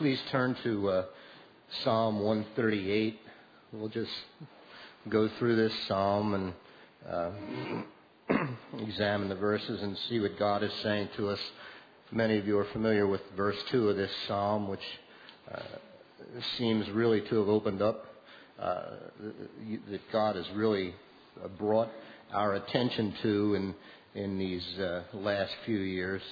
please turn to Psalm 138. We'll just go through this psalm and examine the verses and see what God is saying to us. Many of you are familiar with verse 2 of this psalm, which seems really to have opened up that God has really brought our attention to in these last few years.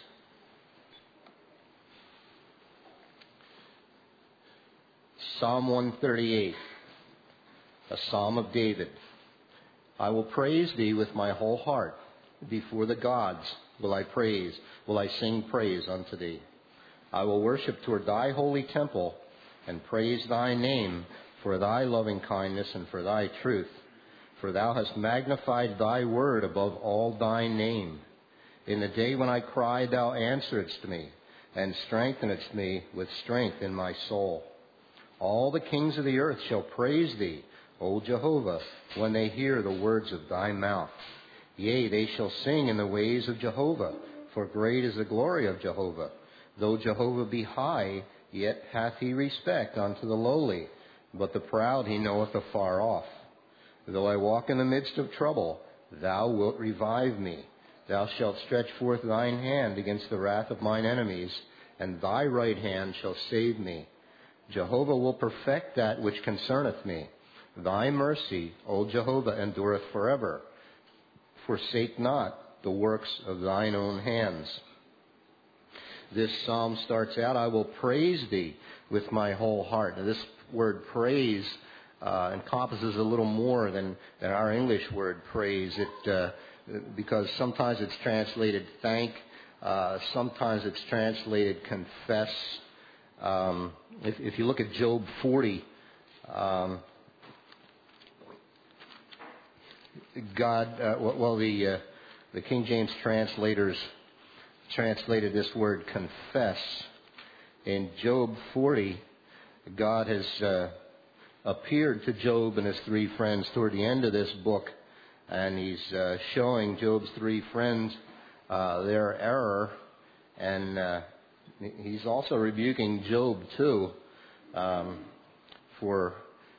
Psalm 138, a psalm of David. I will praise thee with my whole heart. Before the gods will I sing praise unto thee. I will worship toward thy holy temple and praise thy name for thy loving kindness and for thy truth. For thou hast magnified thy word above all thy name. In the day when I cried, thou answeredst me, and strengthenedst me with strength in my soul. All the kings of the earth shall praise thee, O Jehovah, when they hear the words of thy mouth. Yea, they shall sing in the ways of Jehovah, for great is the glory of Jehovah. Though Jehovah be high, yet hath he respect unto the lowly, but the proud he knoweth afar off. Though I walk in the midst of trouble, thou wilt revive me. Thou shalt stretch forth thine hand against the wrath of mine enemies, and thy right hand shall save me. Jehovah will perfect that which concerneth me. Thy mercy, O Jehovah, endureth forever. Forsake not the works of thine own hands. This psalm starts out, I will praise thee with my whole heart. Now, this word praise encompasses a little more than our English word praise. Because sometimes it's translated thank, sometimes it's translated confess. If you look at Job 40, the King James translators translated this word confess. In Job 40, God has appeared to Job and his three friends toward the end of this book, and he's showing Job's three friends their error, and he's also rebuking Job too for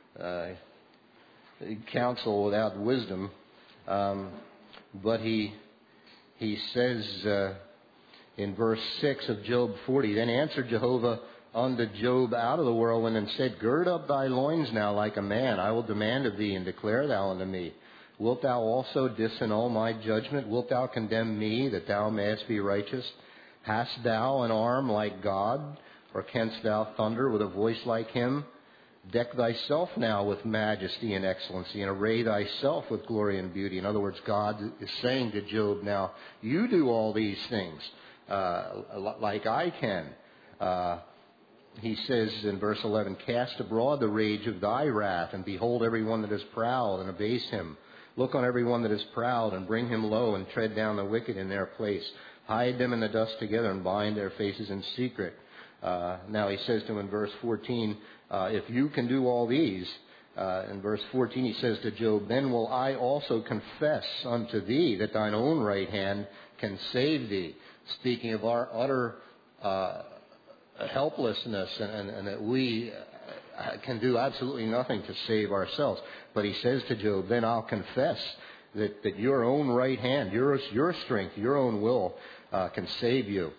counsel without wisdom. But he says in verse 6 of Job 40, Then answered Jehovah unto Job out of the whirlwind and said, Gird up thy loins now like a man. I will demand of thee, and declare thou unto me. Wilt thou also disannul my judgment? Wilt thou condemn me, that thou mayest be righteous? Hast thou an arm like God, or canst thou thunder with a voice like him? Deck thyself now with majesty and excellency, and array thyself with glory and beauty. In other words, God is saying to Job now, you do all these things like I can. He says in verse 11, Cast abroad the rage of thy wrath, and behold every one that is proud, and abase him. Look on every one that is proud, and bring him low, and tread down the wicked in their place. Hide them in the dust together, and bind their faces in secret. Now he says to him in verse 14, if you can do all these, in verse 14 he says to Job, Then will I also confess unto thee that thine own right hand can save thee. Speaking of our utter helplessness and that we can do absolutely nothing to save ourselves. But he says to Job, then I'll confess that your own right hand, your strength, your own will can save you.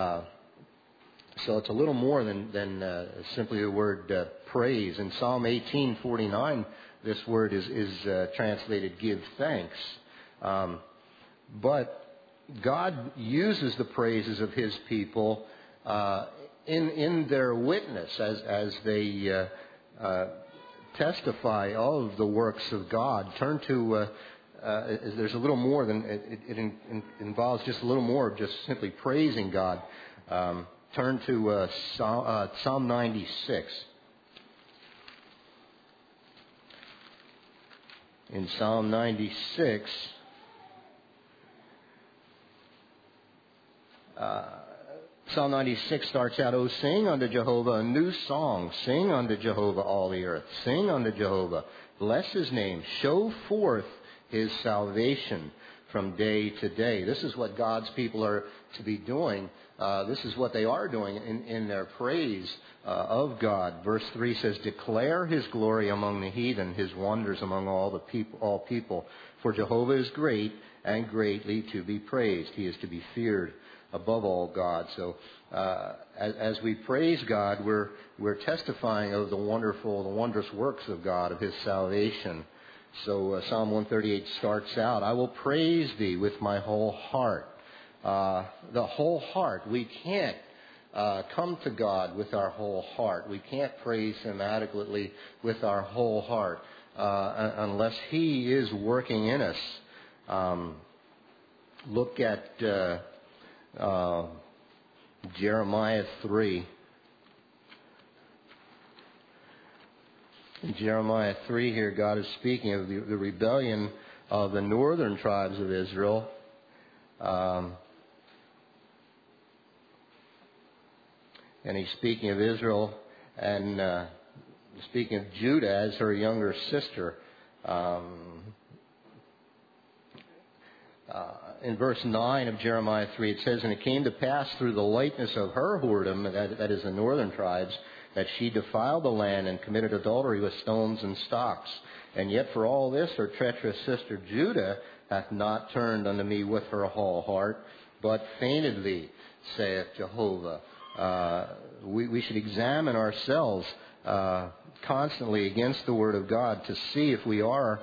So it's a little more than simply the word praise. In Psalm 18:49, this word is translated give thanks. But God uses the praises of His people in their witness as they testify of the works of God. Turn to there's a little more than it involves just a little more of just simply praising God. Turn to Psalm 96. In Psalm 96, Psalm 96 starts out, O sing unto Jehovah a new song. Sing unto Jehovah all the earth. Sing unto Jehovah. Bless His name. Show forth His salvation. from day to day. This is what God's people are to be doing. This is what they are doing in their praise of God. Verse 3 says, "Declare his glory among the heathen, his wonders among all people. For Jehovah is great and greatly to be praised. He is to be feared above all gods." So as we praise God, we're testifying of the wondrous works of God, of his salvation. So Psalm 138 starts out, "I will praise thee with my whole heart." The whole heart. We can't come to God with our whole heart. We can't praise him adequately with our whole heart unless he is working in us. Look at Jeremiah 3. In Jeremiah 3 here, God is speaking of the rebellion of the northern tribes of Israel. And he's speaking of Israel and speaking of Judah as her younger sister. In verse 9 of Jeremiah 3, it says, "And it came to pass through the lightness of her whoredom," that is the northern tribes, "that she defiled the land and committed adultery with stones and stocks. And yet for all this her treacherous sister Judah hath not turned unto me with her whole heart, but feignedly, saith Jehovah." We should examine ourselves constantly against the Word of God to see if we are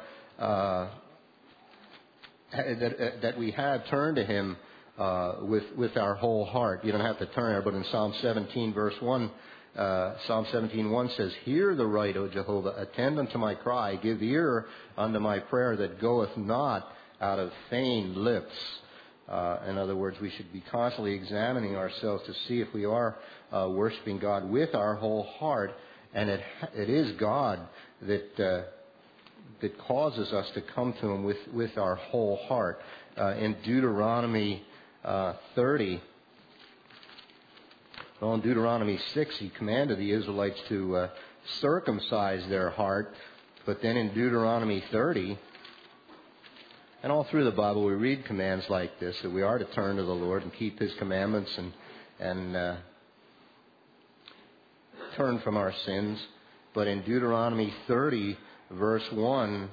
that we have turned to him with our whole heart. You don't have to turn there, but in Psalm 17 verse 1, Psalm 17:1 says, "Hear the right, O Jehovah, attend unto my cry, give ear unto my prayer that goeth not out of feigned lips." In other words, we should be constantly examining ourselves to see if we are worshiping God with our whole heart, and it is God that causes us to come to him with our whole heart. In Deuteronomy 30, well, in Deuteronomy 6, he commanded the Israelites to circumcise their heart. But then in Deuteronomy 30, and all through the Bible, we read commands like this, that we are to turn to the Lord and keep his commandments and turn from our sins. But in Deuteronomy 30, verse 1,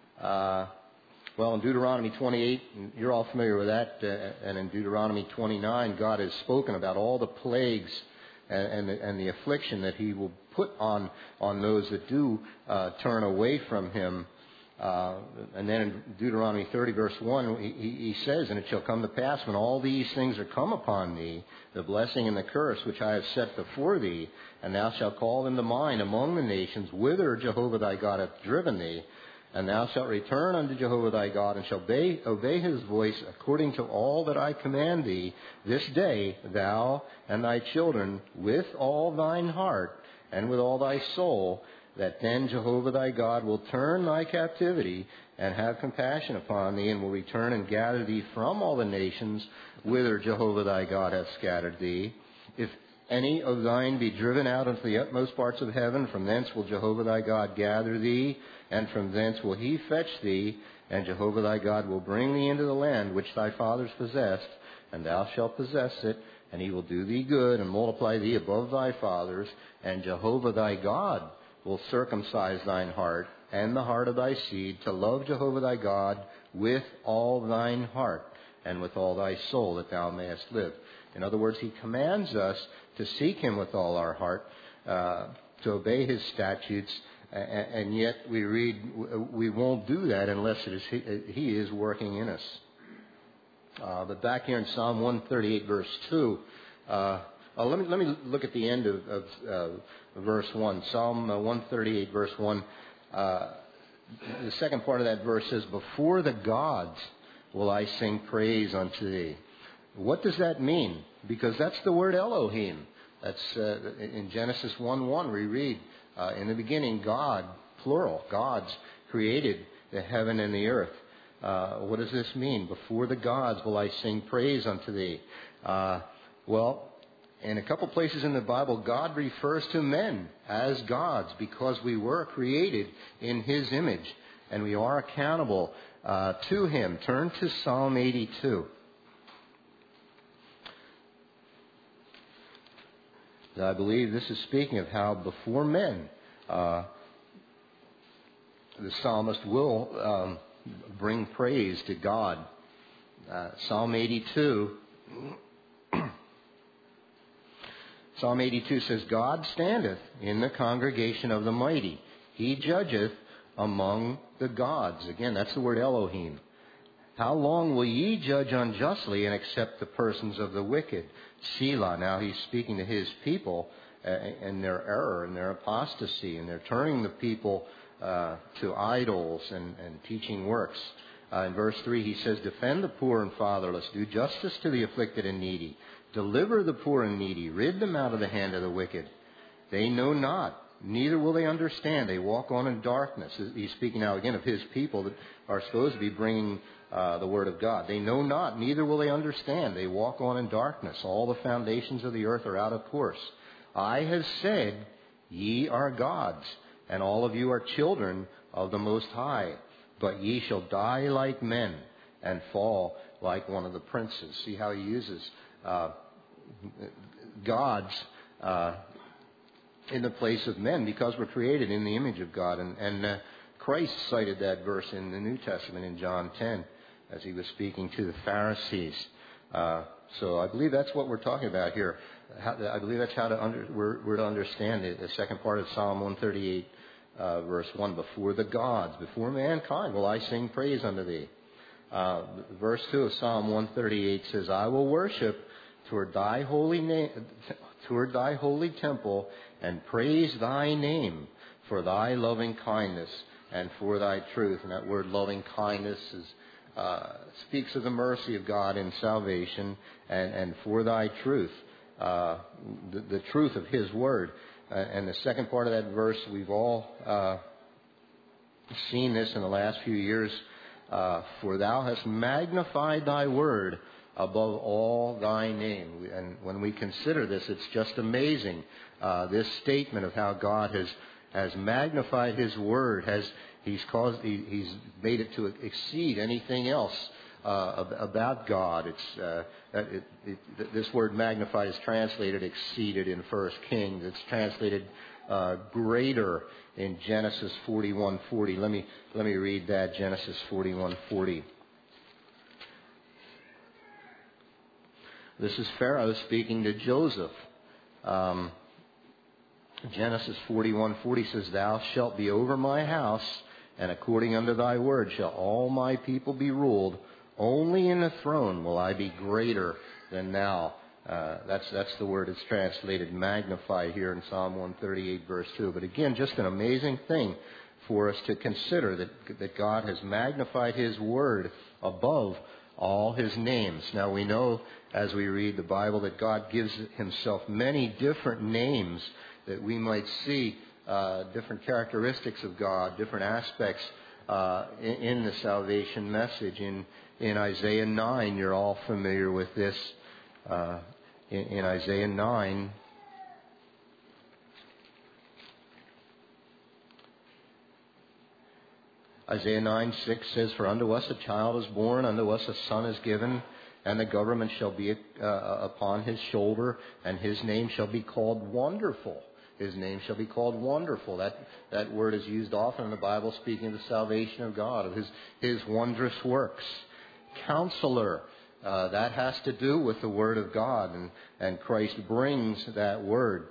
in Deuteronomy 28, you're all familiar with that, and in Deuteronomy 29, God has spoken about all the plagues and the affliction that he will put on those that do turn away from him. And then in Deuteronomy 30, verse 1, he says, "And it shall come to pass when all these things are come upon thee, the blessing and the curse which I have set before thee, and thou shalt call them to mind among the nations whither Jehovah thy God hath driven thee, and thou shalt return unto Jehovah thy God, and shalt obey his voice according to all that I command thee this day, thou and thy children, with all thine heart and with all thy soul, that then Jehovah thy God will turn thy captivity and have compassion upon thee, and will return and gather thee from all the nations whither Jehovah thy God hath scattered thee. If any of thine be driven out into the utmost parts of heaven, from thence will Jehovah thy God gather thee, and from thence will he fetch thee, and Jehovah thy God will bring thee into the land which thy fathers possessed, and thou shalt possess it, and he will do thee good and multiply thee above thy fathers, and Jehovah thy God will circumcise thine heart and the heart of thy seed to love Jehovah thy God with all thine heart and with all thy soul, that thou mayest live." In other words, he commands us to seek him with all our heart, to obey his statutes, and yet we read we won't do that unless he is working in us. But back here in Psalm 138, verse 2, let me look at the end of verse 1. Psalm 138, verse 1. The second part of that verse says, "Before the gods will I sing praise unto thee." What does that mean? Because that's the word Elohim. That's in Genesis 1:1 we read, in the beginning God, plural, gods created the heaven and the earth. What does this mean? Before the gods will I sing praise unto thee. In a couple places in the Bible, God refers to men as gods because we were created in his image, and we are accountable to Him. Turn to Psalm 82. I believe this is speaking of how before men, the psalmist will bring praise to God. Psalm 82. Psalm 82 says, God standeth in the congregation of the mighty. He judgeth among the gods. Again, that's the word Elohim. How long will ye judge unjustly and accept the persons of the wicked? Selah. Now he's speaking to his people and their error and their apostasy, and they're turning the people to idols and teaching works. In verse 3 he says, defend the poor and fatherless, do justice to the afflicted and needy, deliver the poor and needy, rid them out of the hand of the wicked. They know not, neither will they understand. They walk on in darkness. He's speaking now again of his people that are supposed to be bringing the word of God. They know not, neither will they understand. They walk on in darkness. All the foundations of the earth are out of course. I have said, ye are gods, and all of you are children of the Most High. But ye shall die like men and fall like one of the princes. See how he uses gods in the place of men, because we're created in the image of God. And Christ cited that verse in the New Testament in John 10 as he was speaking to the Pharisees. So I believe that's what we're talking about here. I believe that's how we're to understand it. The second part of Psalm 138, verse 1, before the gods, before mankind will I sing praise unto thee. Verse 2 of Psalm 138 says, I will worship toward thy holy temple and praise thy name for thy loving kindness and for thy truth. And that word loving kindness speaks of the mercy of God in salvation, and for thy truth, the truth of his word. And the second part of that verse, we've all seen this in the last few years. For thou hast magnified thy word above all thy name. And when we consider this, it's just amazing. This statement of how God has magnified his word, he's made it to exceed anything else about God. This word magnified is translated exceeded in 1 Kings. It's translated greater in Genesis 41:40. Let me read that, Genesis 41:40. This is Pharaoh speaking to Joseph. Genesis 41:40 says, Thou shalt be over my house, and according unto thy word shall all my people be ruled. Only in the throne will I be greater than thou. That's the word that's translated magnify here in Psalm 138 verse 2. But again, just an amazing thing for us to consider that God has magnified his word above all his names. Now we know as we read the Bible that God gives himself many different names that we might see different characteristics of God, different aspects in the salvation message. In Isaiah 9, you're all familiar with this. In Isaiah 9, Isaiah 9:6 says, For unto us a child is born, unto us a son is given, and the government shall be upon his shoulder, and his name shall be called Wonderful. His name shall be called Wonderful. That word is used often in the Bible, speaking of the salvation of God, of his wondrous works. Counselor, that has to do with the Word of God, and Christ brings that Word.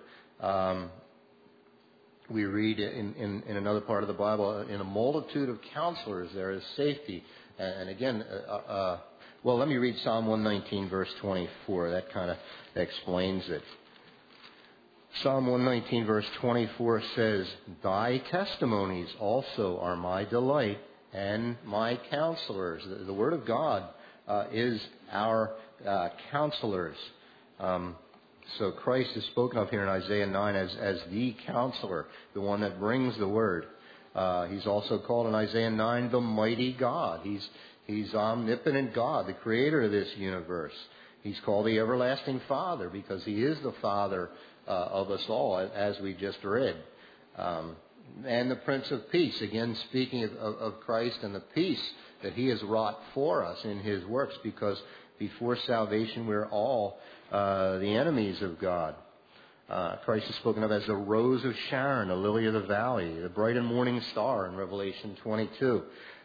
We read in another part of the Bible, in a multitude of counselors there is safety. And again, well, let me read Psalm 119, verse 24. That kind of explains it. Psalm 119, verse 24 says, Thy testimonies also are my delight and my counselors. The Word of God is our counselors. So Christ is spoken of here in Isaiah 9 as the counselor, the one that brings the Word. He's also called in Isaiah 9 the mighty God. He's omnipotent God, the creator of this universe. He's called the everlasting Father because he is the Father of us all, as we just read. and the Prince of Peace. Again, speaking of Christ and the peace that he has wrought for us in his works, because before salvation we're all the enemies of God. Christ is spoken of as the rose of Sharon, the lily of the valley, the bright and morning star in Revelation 22.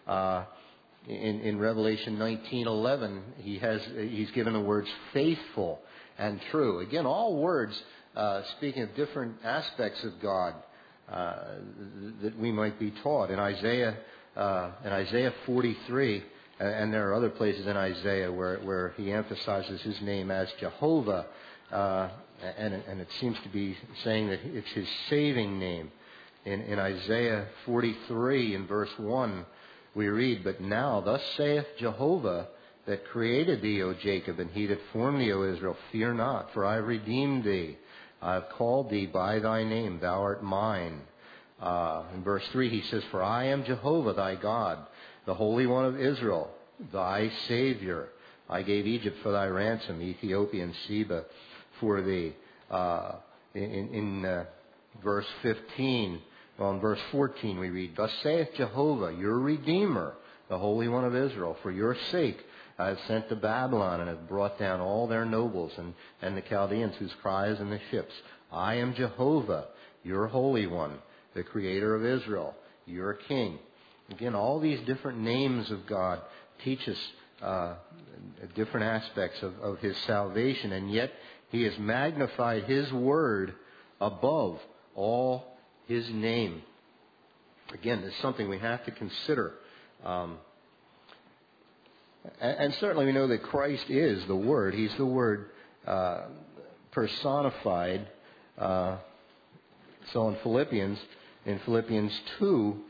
In Revelation 19:11, he's given the words faithful and true. Again, all words speaking of different aspects of God that we might be taught. In Isaiah 43, and there are other places in Isaiah where he emphasizes his name as Jehovah, and it seems to be saying that it's his saving name. In Isaiah 43, in verse 1, we read, "But now, thus saith Jehovah, that created thee, O Jacob, and he that formed thee, O Israel, fear not, for I have redeemed thee. I have called thee by thy name, thou art mine." In verse 3, he says, "For I am Jehovah thy God, the Holy One of Israel, thy Savior. I gave Egypt for thy ransom, Ethiopia and Seba for thee." In verse 15, in verse 14 we read, "Thus saith Jehovah, your Redeemer, the Holy One of Israel, for your sake I have sent to Babylon and have brought down all their nobles and the Chaldeans whose cry is in the ships. I am Jehovah, your Holy One, the Creator of Israel, your King." Again, all these different names of God teach us different aspects of his salvation, and yet he has magnified his word above all his name. Again, it's something we have to consider. And certainly we know that Christ is the Word. He's the Word personified. So in Philippians 2,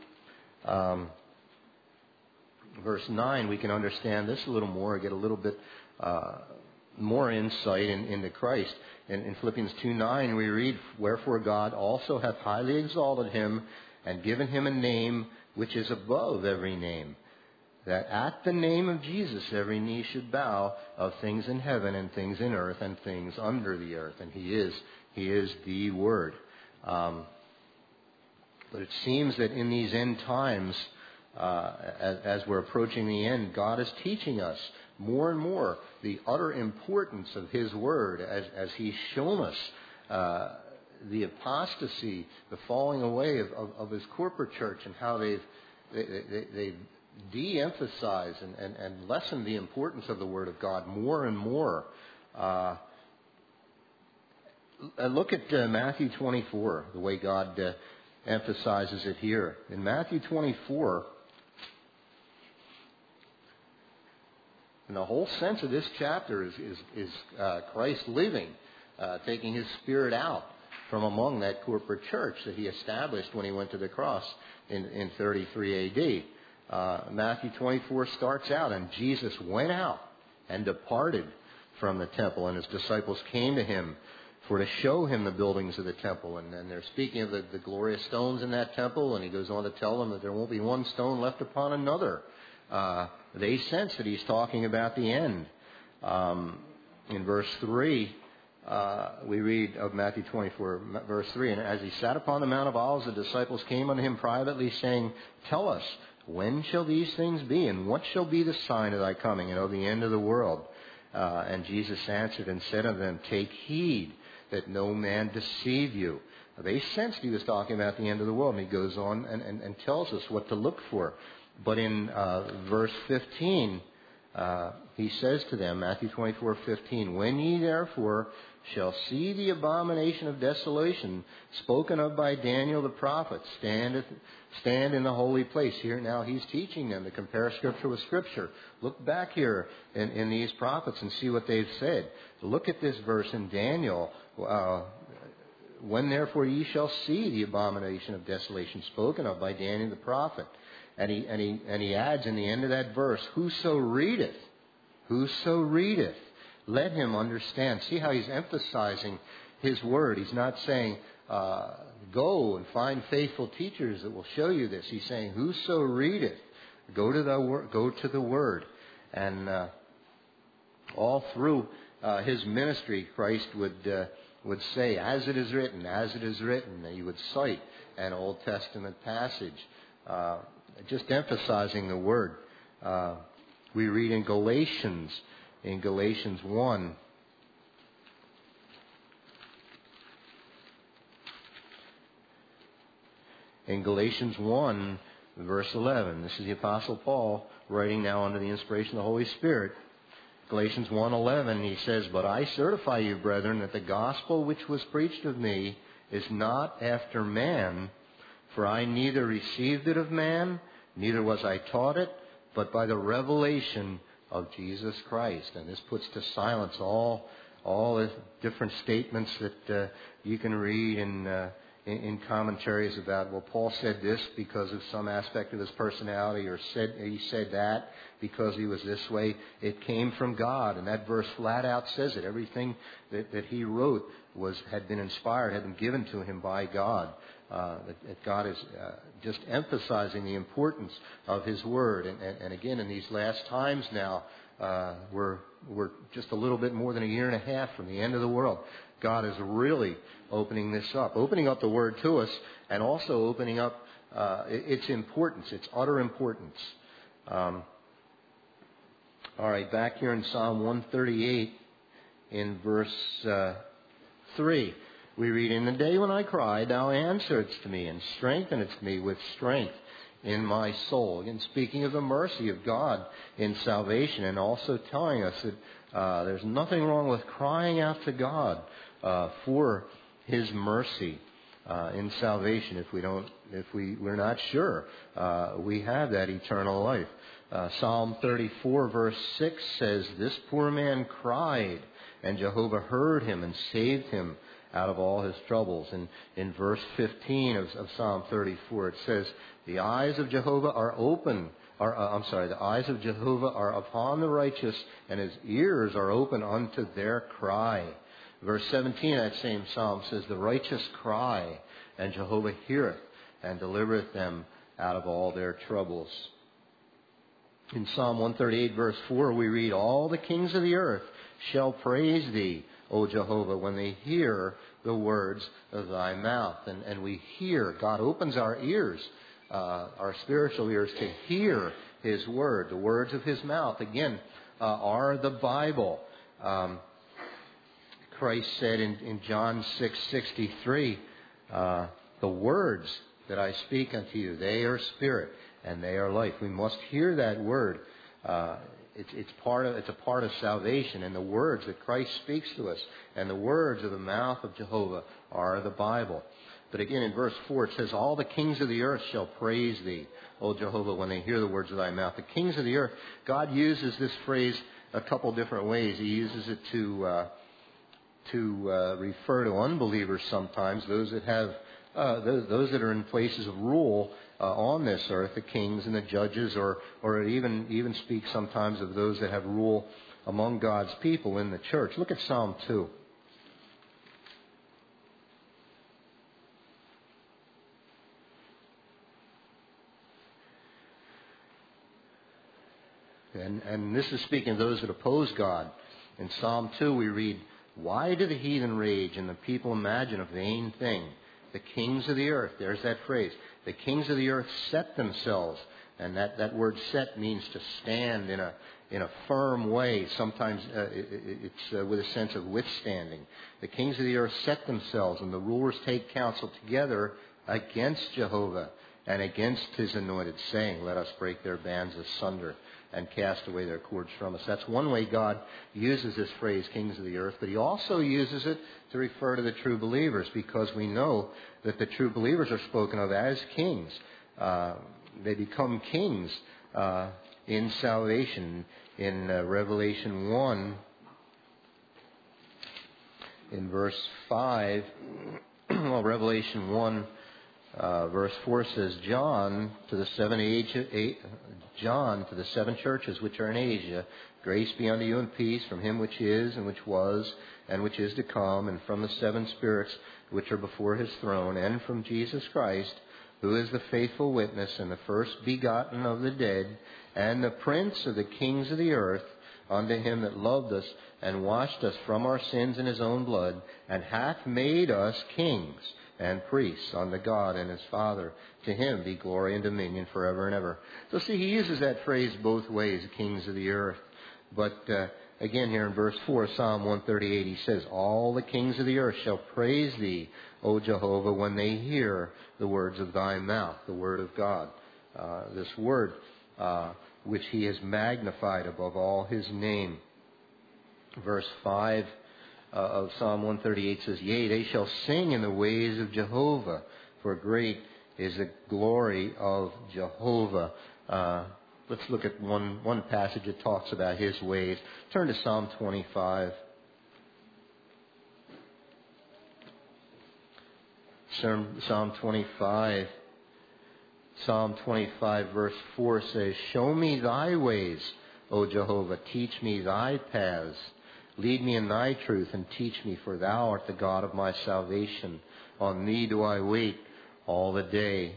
verse 9, we can understand this a little more, get a little bit more insight into Christ. In Philippians 2:9 we read, "Wherefore God also hath highly exalted him and given him a name which is above every name, that at the name of Jesus every knee should bow, of things in heaven and things in earth and things under the earth." And he is the Word. But it seems that in these end times, as we're approaching the end, God is teaching us more and more the utter importance of his Word, as he's shown us the apostasy, the falling away of his corporate church, and how they've de-emphasized and lessened the importance of the Word of God more and more. Look at Matthew 24, the way God emphasizes it here. In Matthew 24, and the whole sense of this chapter is Christ living, taking his Spirit out from among that corporate church that he established when he went to the cross in 33 A.D. Matthew 24 starts out, "And Jesus went out and departed from the temple, and his disciples came to him for to show him the buildings of the temple." And they're speaking of the glorious stones in that temple, and he goes on to tell them that there won't be one stone left upon another. They sense that he's talking about the end. In verse 3, we read of Matthew 24, verse 3, "And as he sat upon the Mount of Olives, the disciples came unto him privately, saying, Tell us, when shall these things be, and what shall be the sign of thy coming and of the end of the world? And Jesus answered and said unto them, Take heed that no man deceive you." They sensed he was talking about the end of the world, and he goes on and tells us what to look for. But in verse 15, he says to them, Matthew 24:15, "When ye therefore shall see the abomination of desolation spoken of by Daniel the prophet stand in the holy place." Here now he's teaching them to compare Scripture with Scripture. Look back here in these prophets and see what they've said. Look at this verse in Daniel. "When therefore ye shall see the abomination of desolation spoken of by Daniel the prophet." And he adds in the end of that verse, whoso readeth, let him understand. See how he's emphasizing his word. He's not saying, go and find faithful teachers that will show you this. He's saying, whoso readeth, go to the word. And all through his ministry, Christ would would say, as it is written, as it is written. He would cite an Old Testament passage, just emphasizing the word. We read in Galatians 1. In Galatians 1, verse 11, this is the Apostle Paul writing now under the inspiration of the Holy Spirit. Galatians 1:11, he says, "But I certify you, brethren, that the gospel which was preached of me is not after man, for I neither received it of man, neither was I taught it, but by the revelation of Jesus Christ." And this puts to silence all the different statements that you can read in commentaries about, well, Paul said this because of some aspect of his personality, or he said that because he was this way. It came from God, and that verse flat out says it. Everything that he wrote had been inspired, had been given to him by God. That God is just emphasizing the importance of His Word. And again, in these last times now, we're just a little bit more than a year and a half from the end of the world. God is really opening this up, opening up the Word to us, and also opening up its importance, its utter importance. All right, back here in Psalm 138, in verse 3, we read, "In the day when I cried, thou answeredst to me, and strengthenedst me with strength in my soul." Again, speaking of the mercy of God in salvation, and also telling us that there's nothing wrong with crying out to God for His mercy in salvation. If we're not sure we have that eternal life. Psalm 34 verse 6 says, "This poor man cried, and Jehovah heard him and saved him out of all his troubles." And in verse 15 of Psalm 34, it says, "The eyes of Jehovah are open." The eyes of Jehovah are upon the righteous, and His ears are open unto their cry. Verse 17 of that same psalm says, "The righteous cry, and Jehovah heareth, and delivereth them out of all their troubles." In Psalm 138 verse 4, we read, "All the kings of the earth shall praise Thee, O Jehovah, when they hear the words of Thy mouth." And we hear, God opens our ears, our spiritual ears, to hear His word. The words of His mouth, again, are the Bible. Christ said in John 6:63, "The words that I speak unto you, they are spirit and they are life." We must hear that word. It's a part of salvation, and the words that Christ speaks to us and the words of the mouth of Jehovah are the Bible. But again, in verse 4, it says, "All the kings of the earth shall praise Thee, O Jehovah, when they hear the words of Thy mouth." The kings of the earth, God uses this phrase a couple different ways. He uses it to refer to unbelievers sometimes, those that are in places of rule on this earth, the kings and the judges, or it even speaks sometimes of those that have rule among God's people in the church. Look at Psalm 2. And this is speaking of those that oppose God. In Psalm 2 we read, "Why do the heathen rage and the people imagine a vain thing? The kings of the earth," there's that phrase, "the kings of the earth set themselves," and that word "set" means to stand in a firm way. Sometimes it's with a sense of withstanding. "The kings of the earth set themselves, and the rulers take counsel together against Jehovah and against His anointed, saying, Let us break their bands asunder and cast away their cords from us." That's one way God uses this phrase, "kings of the earth," but He also uses it to refer to the true believers, because we know that the true believers are spoken of as kings. They become kings in salvation. In Revelation 1, in verse 5, Revelation 1, verse 4 says, John to the seven churches which are in Asia, grace be unto you and peace from Him which is, and which was, and which is to come, and from the seven spirits which are before His throne, and from Jesus Christ, who is the faithful witness, and the first begotten of the dead, and the prince of the kings of the earth, unto him that loved us and washed us from our sins in his own blood, and hath made us kings and priests unto God and his Father. To him be glory and dominion forever and ever. So see, he uses that phrase both ways, kings of the earth. But again, here in verse 4 of Psalm 138, he says, all the kings of the earth shall praise thee, O Jehovah, when they hear the words of thy mouth, the word of God. This word which he has magnified above all his name. Verse 5 of Psalm 138 says, yea, they shall sing in the ways of Jehovah, for great is the glory of Jehovah. Let's look at one passage that talks about his ways. Turn to Psalm 25. Psalm 25. Psalm 25 verse 4 says, show me thy ways, O Jehovah, teach me thy paths. Lead me in thy truth and teach me, for thou art the God of my salvation. On thee do I wait all the day.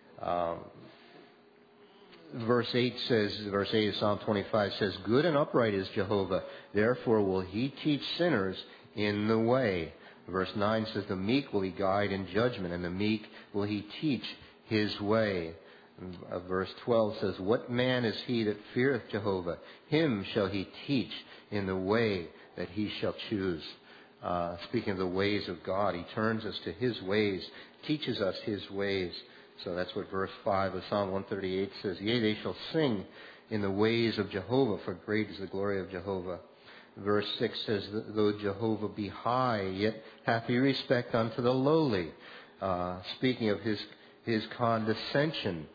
Verse 8 of Psalm 25 says, good and upright is Jehovah, therefore will he teach sinners in the way. Verse 9 says, the meek will he guide in judgment, and the meek will he teach his way. Verse 12 says, what man is he that feareth Jehovah? Him shall he teach in the way that he shall choose. Speaking of the ways of God, he turns us to his ways, teaches us his ways. So that's what verse 5 of Psalm 138 says. Yea, they shall sing in the ways of Jehovah, for great is the glory of Jehovah. Verse 6 says, though Jehovah be high, yet hath he respect unto the lowly. Speaking of his condescension.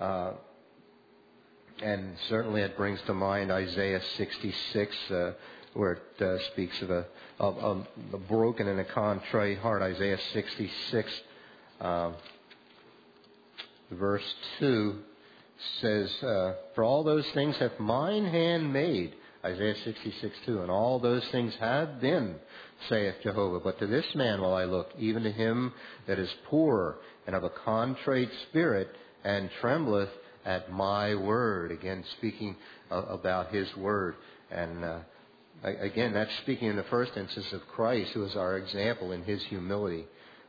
And certainly it brings to mind Isaiah 66, where it speaks of a broken and a contrite heart. Isaiah 66, verse 2 says, for all those things hath mine hand made. Isaiah 66, 2. And all those things have been, saith Jehovah. But to this man will I look, even to him that is poor and of a contrite spirit, and trembleth at my word. Again, speaking about his word. And again, that's speaking in the first instance of Christ, who is our example in his humility.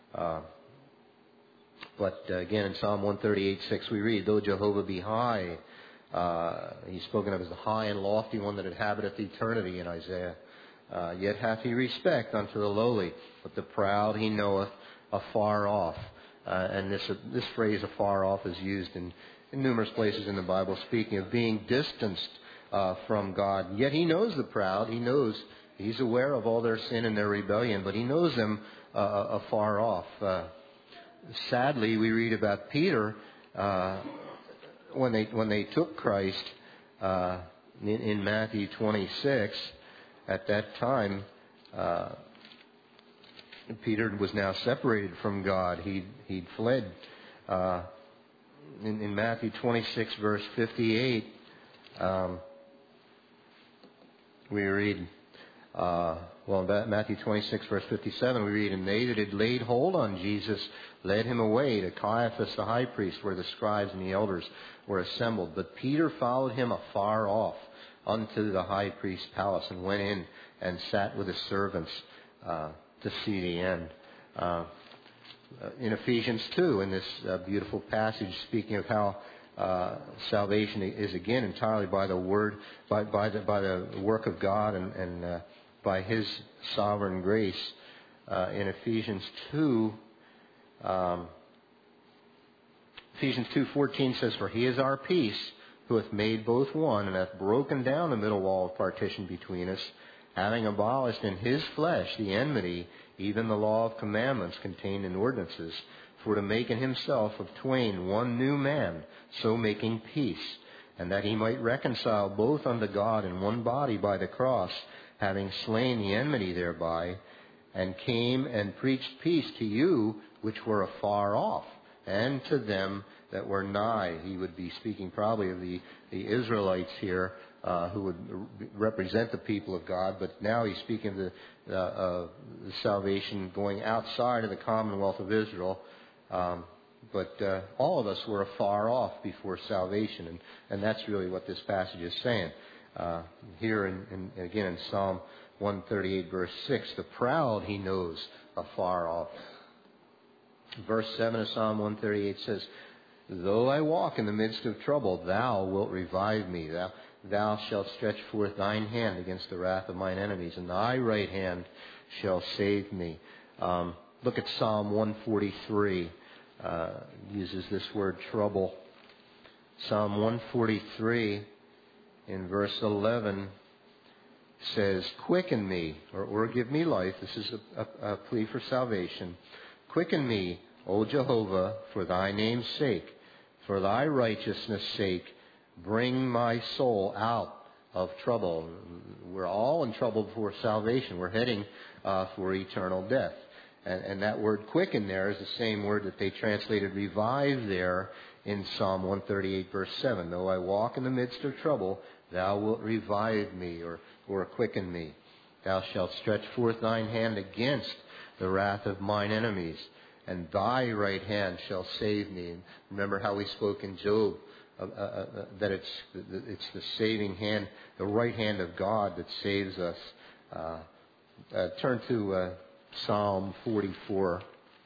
But again, in Psalm 138:6 we read, though Jehovah be high, he's spoken of as the high and lofty one that inhabiteth eternity in Isaiah. Yet hath he respect unto the lowly, but the proud he knoweth afar off. And this phrase afar off is used in numerous places in the Bible, speaking of being distanced from God. Yet he knows the proud. He's aware of all their sin and their rebellion, but he knows them afar off. Sadly, we read about Peter when they took Christ in Matthew 26. At that time, Peter was now separated from God. He'd fled. In Matthew 26, verse 58, we read, Matthew 26, verse 57, we read, and they that had laid hold on Jesus led him away to Caiaphas the high priest, where the scribes and the elders were assembled. But Peter followed him afar off unto the high priest's palace, and went in and sat with his servants to see the end. In Ephesians 2, in this beautiful passage, speaking of how salvation is again entirely by the word, by the work of God, and by His sovereign grace. In Ephesians 2, Ephesians 2:14 says, "For He is our peace, who hath made both one, and hath broken down the middle wall of partition between us, having abolished in His flesh the enmity, even the law of commandments contained in ordinances, for to make in Himself of twain one new man, so making peace, and that He might reconcile both unto God in one body by the cross, having slain the enmity thereby, and came and preached peace to you which were afar off, and to them that were nigh." He would be speaking probably of the Israelites here, who would represent the people of God, but now he's speaking of the salvation going outside of the commonwealth of Israel. But all of us were afar off before salvation, and that's really what this passage is saying. Here, again in Psalm 138, verse 6, the proud he knows afar off. Verse 7 of Psalm 138 says, though I walk in the midst of trouble, thou wilt revive me. Thou shalt stretch forth thine hand against the wrath of mine enemies, and thy right hand shall save me. Look at Psalm 143. Uses this word trouble. Psalm 143 in verse 11 says, quicken me, or give me life. This is a plea for salvation. Quicken me, O Jehovah, for thy name's sake, for thy righteousness' sake, bring my soul out of trouble. We're all in trouble before salvation. We're heading for eternal death. And that word quicken there is the same word that they translated revive there in Psalm 138, verse 7. Though I walk in the midst of trouble, thou wilt revive me, or quicken me. Thou shalt stretch forth thine hand against the wrath of mine enemies, and thy right hand shall save me. And remember how we spoke in Job, that it's the saving hand, the right hand of God that saves us. Turn to Psalm 44.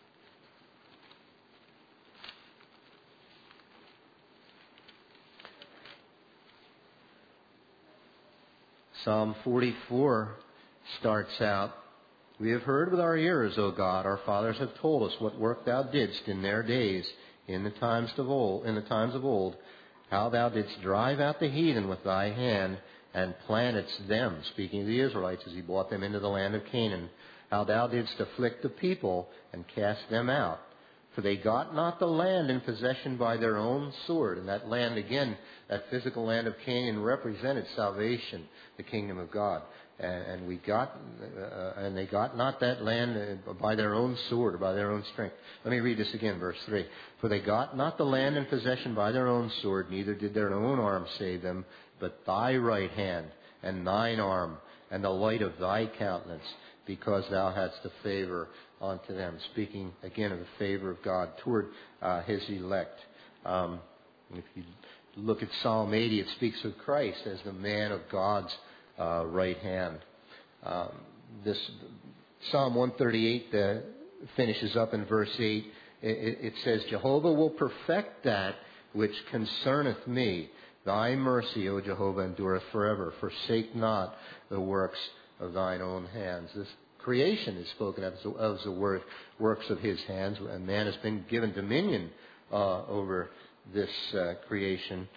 Psalm 44 starts out, we have heard with our ears, O God, our fathers have told us what work thou didst in their days, in the times of old, how thou didst drive out the heathen with thy hand, and plantedst them, speaking of the Israelites as he brought them into the land of Canaan, how thou didst afflict the people and cast them out. For they got not the land in possession by their own sword. And that land, again, that physical land of Canaan represented salvation, the kingdom of God. And they got not that land by their own sword or by their own strength. Let me read this again, verse 3. For they got not the land in possession by their own sword, neither did their own arm save them, but thy right hand and thine arm and the light of thy countenance, because thou hadst a favor unto them. Speaking again of the favor of God toward his elect. If you look at Psalm 80, it speaks of Christ as the man of God's right hand. This Psalm 138 finishes up in verse 8. It says, Jehovah will perfect that which concerneth me. Thy mercy, O Jehovah, endureth forever. Forsake not the works of thine own hands. This creation is spoken of as the works of his hands, and man has been given dominion over this creation.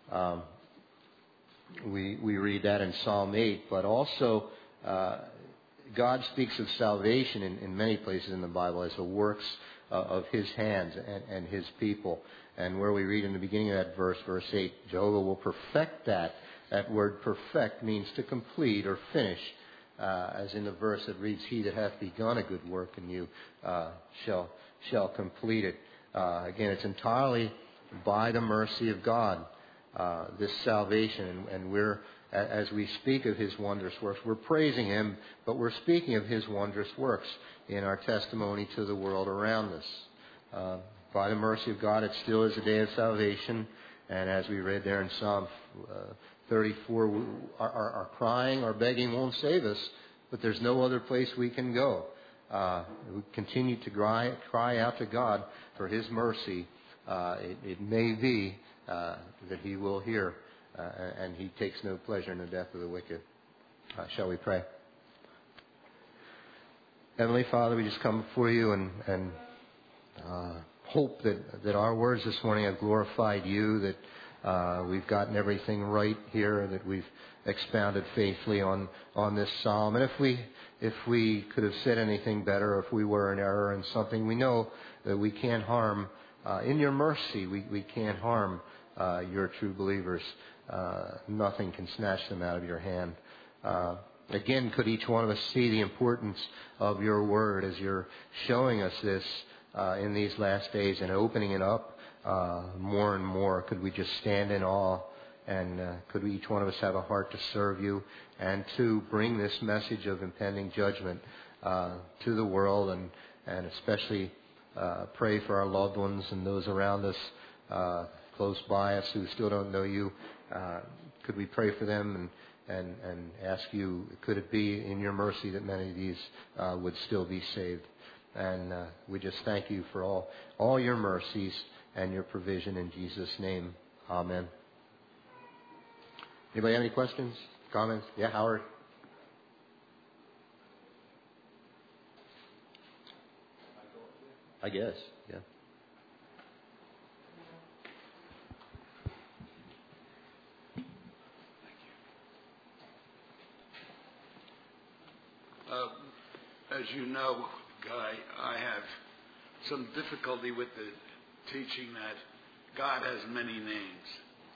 We read that in Psalm 8, but also God speaks of salvation in many places in the Bible as the works of his hands and his people. And where we read in the beginning of that verse, verse 8, Jehovah will perfect that. That word perfect means to complete or finish. As in the verse that reads, he that hath begun a good work in you shall complete it. Again, it's entirely by the mercy of God, this salvation. And we're, as we speak of his wondrous works, we're praising him, but we're speaking of his wondrous works in our testimony to the world around us. By the mercy of God, it still is a day of salvation. And as we read there in Psalm 34, our crying, our begging won't save us, but there's no other place we can go. We continue to cry out to God for his mercy. It may be that he will hear, and he takes no pleasure in the death of the wicked. Shall we pray? Heavenly Father, we just come before you and hope that our words this morning have glorified you, that we've gotten everything right here, that we've expounded faithfully on this psalm. And if we could have said anything better, if we were in error in something, we know that we can't harm, in your mercy, we can't harm your true believers. Nothing can snatch them out of your hand. Again, could each one of us see the importance of your word as you're showing us this in these last days and opening it up more and more? Could we just stand in awe, and could each one of us have a heart to serve you and to bring this message of impending judgment to the world, and especially pray for our loved ones and those around us close by us who still don't know you. could we pray for them and ask you, could it be in your mercy that many of these would still be saved? And we just thank you for all your mercies and your provision in Jesus' name. Amen. Anybody have any questions, comments? Yeah, Howard? I guess, yeah. As you know, Guy, I have some difficulty with the teaching that God has many names.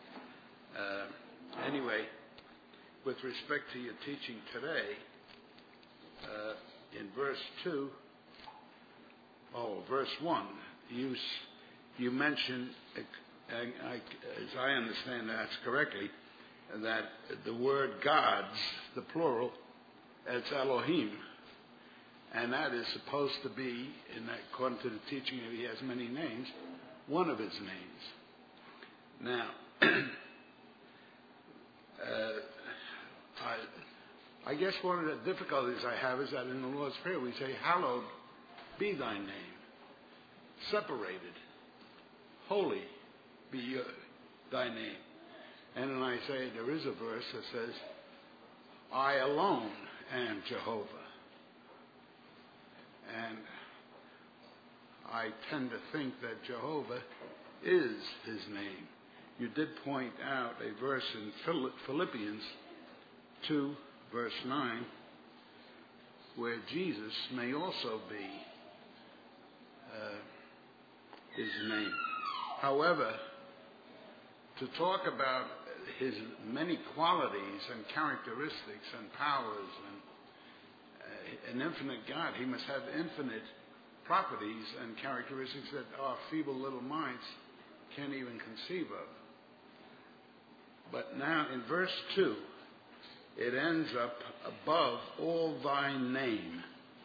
Anyway, with respect to your teaching today, in verse 1, you mention, as I understand that's correctly, that the word gods, the plural, it's Elohim. And that is supposed to be, according to the teaching that he has many names, one of his names. Now, I guess one of the difficulties I have is that in the Lord's Prayer we say, hallowed be thy name, separated, holy be thy name. And then I say there is a verse that says, I alone am Jehovah. And I tend to think that Jehovah is his name. You did point out a verse in Philippians 2, verse 9, where Jesus may also be his name. However, to talk about his many qualities and characteristics and powers and an infinite God, he must have infinite properties and characteristics that our feeble little minds can't even conceive of. But now in verse 2, it ends up above all thy name.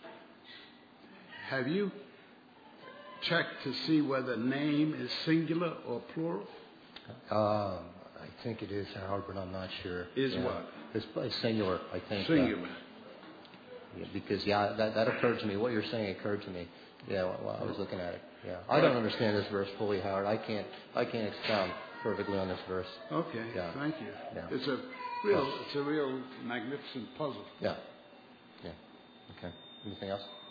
Have you checked to see whether name is singular or plural? I think it is, Howard, but I'm not sure. Is what? It's singular, I think. Singular. Because, that occurred to me. What you're saying occurred to me. Yeah, while I was looking at it. Yeah, I don't understand this verse fully, Howard. I can't expound perfectly on this verse. Okay, yeah. Thank you. Yeah. It's a real magnificent puzzle. Yeah. Okay. Anything else?